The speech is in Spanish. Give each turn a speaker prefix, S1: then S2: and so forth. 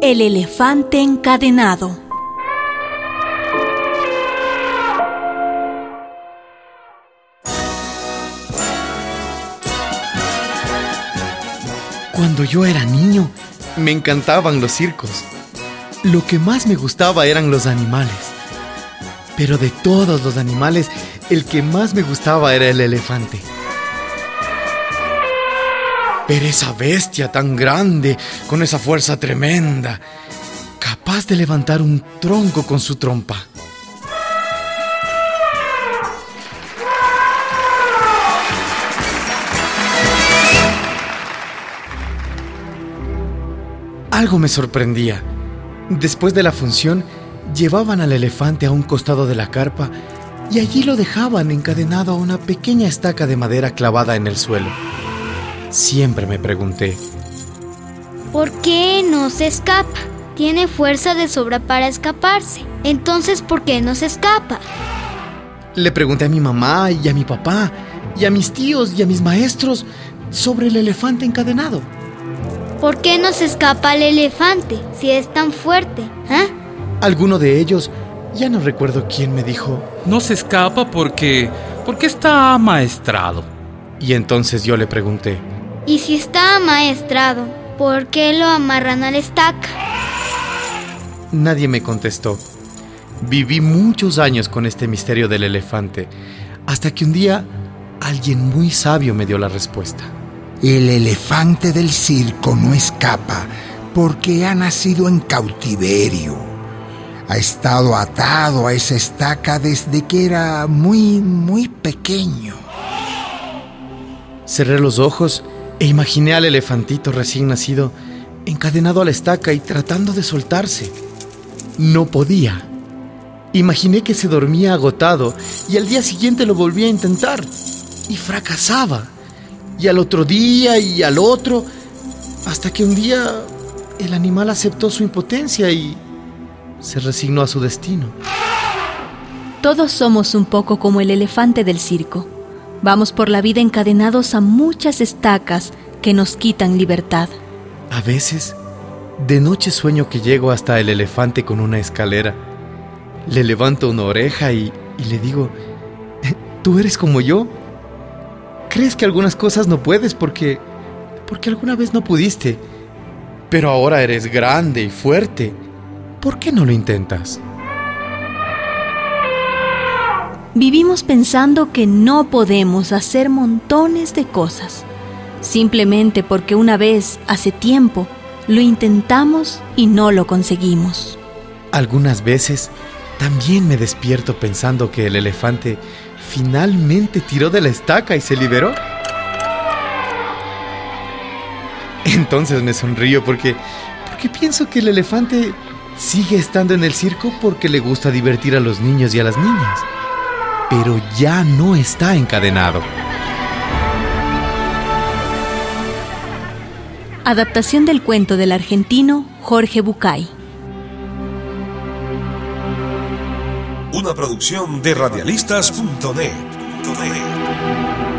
S1: El elefante encadenado.
S2: Cuando yo era niño, me encantaban los circos. Lo que más me gustaba eran los animales. Pero de todos los animales, el que más me gustaba era el elefante. Pero esa bestia tan grande, con esa fuerza tremenda, capaz de levantar un tronco con su trompa. Algo me sorprendía. Después de la función, llevaban al elefante a un costado de la carpa y allí lo dejaban encadenado a una pequeña estaca de madera clavada en el suelo. Siempre me pregunté,
S3: ¿por qué no se escapa? Tiene fuerza de sobra para escaparse. Entonces, ¿por qué no se escapa?
S2: Le pregunté a mi mamá y a mi papá y a mis tíos y a mis maestros sobre el elefante encadenado.
S3: ¿Por qué no se escapa el elefante si es tan fuerte?
S2: Alguno de ellos, ya no recuerdo quién, me dijo,
S4: no se escapa porque está amaestrado.
S2: Y entonces yo le pregunté,
S3: ¿y si está amaestrado, por qué lo amarran a la estaca?
S2: Nadie me contestó. Viví muchos años con este misterio del elefante, hasta que un día alguien muy sabio me dio la respuesta.
S5: El elefante del circo no escapa porque ha nacido en cautiverio. Ha estado atado a esa estaca desde que era muy pequeño.
S2: Cerré los ojos e imaginé al elefantito recién nacido encadenado a la estaca y tratando de soltarse. No podía. Imaginé que se dormía agotado y al día siguiente lo volvía a intentar y fracasaba. Y al otro día y al otro, hasta que un día el animal aceptó su impotencia y se resignó a su destino.
S1: Todos somos un poco como el elefante del circo. Vamos por la vida encadenados a muchas estacas que nos quitan libertad.
S2: A veces, de noche sueño que llego hasta el elefante con una escalera. Le levanto una oreja y le digo, ¿tú eres como yo? ¿Crees que algunas cosas no puedes porque alguna vez no pudiste? Pero ahora eres grande y fuerte. ¿Por qué no lo intentas?
S1: Vivimos pensando que no podemos hacer montones de cosas, simplemente porque una vez, hace tiempo, lo intentamos y no lo conseguimos.
S2: Algunas veces también me despierto pensando que el elefante finalmente tiró de la estaca y se liberó. Entonces me sonrío porque pienso que el elefante sigue estando en el circo porque le gusta divertir a los niños y a las niñas. Pero ya no está encadenado.
S1: Adaptación del cuento del argentino Jorge Bucay.
S6: Una producción de radialistas.net.